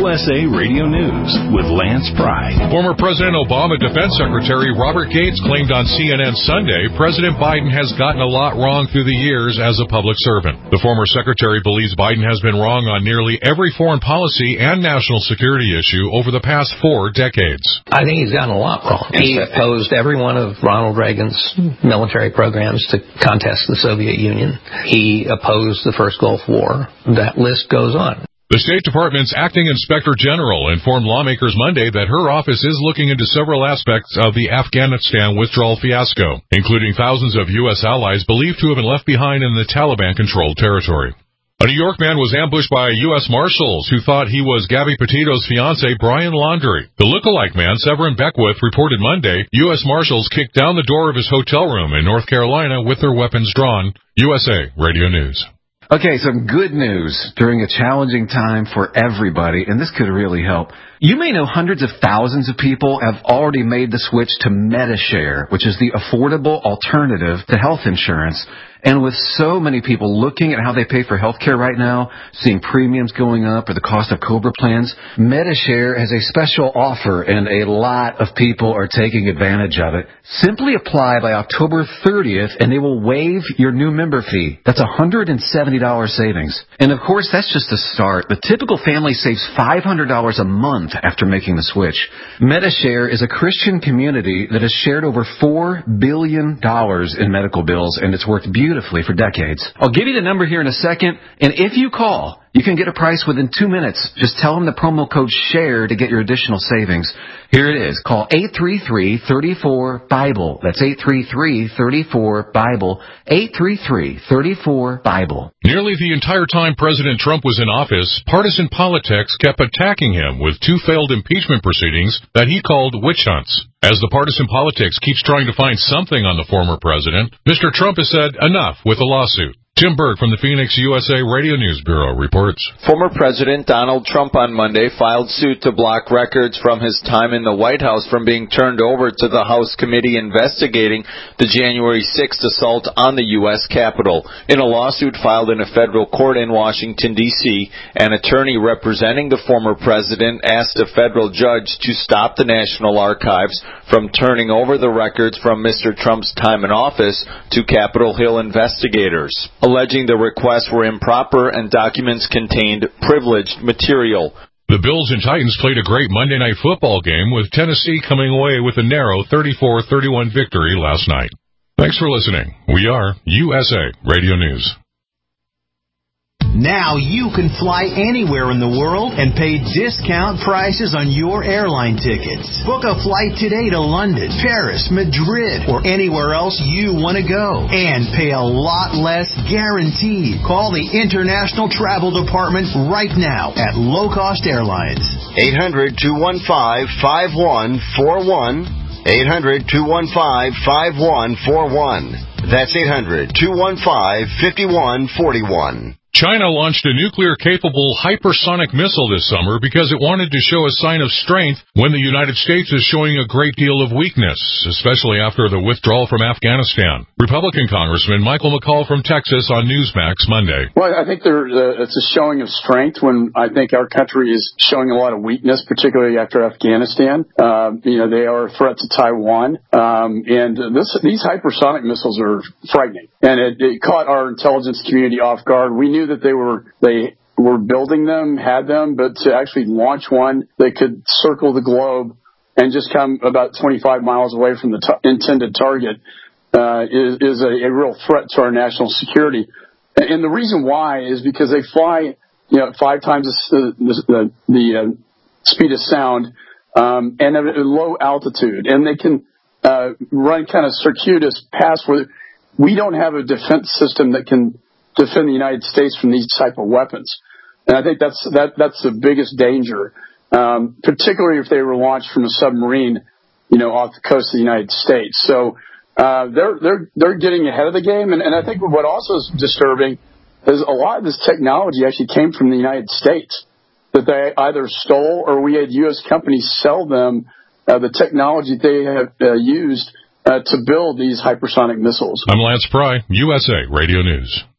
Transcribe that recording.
USA Radio News with Lance Pry. Former President Obama Defense Secretary Robert Gates claimed on CNN Sunday President Biden has gotten a lot wrong through the years as a public servant. The former secretary believes Biden has been wrong on nearly every foreign policy and national security issue over the past 4 decades. I think he's gotten a lot wrong. He opposed every one of Ronald Reagan's military programs to contest the Soviet Union. He opposed the first Gulf War. That list goes on. The State Department's acting inspector general informed lawmakers Monday that her office is looking into several aspects of the Afghanistan withdrawal fiasco, including thousands of U.S. allies believed to have been left behind in the Taliban-controlled territory. A New York man was ambushed by U.S. Marshals who thought he was Gabby Petito's fiancé, Brian Laundrie. The lookalike man, Severin Beckwith, reported Monday U.S. Marshals kicked down the door of his hotel room in North Carolina with their weapons drawn. USA Radio News. Okay, some good news during a challenging time for everybody, and this could really help. You may know hundreds of thousands of people have already made the switch to Medi-Share, which is the affordable alternative to health insurance. And with so many people looking at how they pay for health care right now, seeing premiums going up or the cost of COBRA plans, Medi-Share has a special offer, and a lot of people are taking advantage of it. Simply apply by October 30th, and they will waive your new member fee. That's $170 savings. And of course, that's just the start. The typical family saves $500 a month after making the switch. Medi-Share is a Christian community that has shared over $4 billion in medical bills, and it's worked beautifully for decades. I'll give you the number here in a second, and if you call, you can get a price within 2 minutes. Just tell them the promo code SHARE to get your additional savings. Here it is. Call 833-34-BIBLE. That's 833-34-BIBLE. 833-34-BIBLE. Nearly the entire time President Trump was in office, partisan politics kept attacking him with 2 failed impeachment proceedings that he called witch hunts. As the partisan politics keeps trying to find something on the former president, Mr. Trump has said enough with the lawsuit. Tim Berg from the Phoenix USA Radio News Bureau reports. Former President Donald Trump on Monday filed suit to block records from his time in the White House from being turned over to the House committee investigating the January 6th assault on the U.S. Capitol. In a lawsuit filed in a federal court in Washington, D.C., an attorney representing the former president asked a federal judge to stop the National Archives from turning over the records from Mr. Trump's time in office to Capitol Hill investigators, alleging the requests were improper and documents contained privileged material. The Bills and Titans played a great Monday Night Football game, with Tennessee coming away with a narrow 34-31 victory last night. Thanks for listening. We are USA Radio News. Now you can fly anywhere in the world and pay discount prices on your airline tickets. Book a flight today to London, Paris, Madrid, or anywhere else you want to go. And pay a lot less guaranteed. Call the International Travel Department right now at Low Cost Airlines. 800-215-5141. 800-215-5141. That's 800-215-5141. China launched a nuclear-capable hypersonic missile this summer because it wanted to show a sign of strength when the United States is showing a great deal of weakness, especially after the withdrawal from Afghanistan. Republican Congressman Michael McCall from Texas on Newsmax Monday. Well, I think it's a showing of strength when I think our country is showing a lot of weakness, particularly after Afghanistan. They are a threat to Taiwan. And these hypersonic missiles are frightening. And it caught our intelligence community off guard. We knew that they were building them, had them, but to actually launch one that could circle the globe and just come about 25 miles away from the intended target is a real threat to our national security. And the reason why is because they fly 5 times the speed of sound and at a low altitude, and they can run kind of circuitous paths where we don't have a defense system that can defend the United States from these type of weapons. And I think that's the biggest danger, particularly if they were launched from a submarine, off the coast of the United States. So they're getting ahead of the game. And I think what also is disturbing is a lot of this technology actually came from the United States, that they either stole or we had U.S. companies sell them the technology they have used to build these hypersonic missiles. I'm Lance Pry, USA Radio News.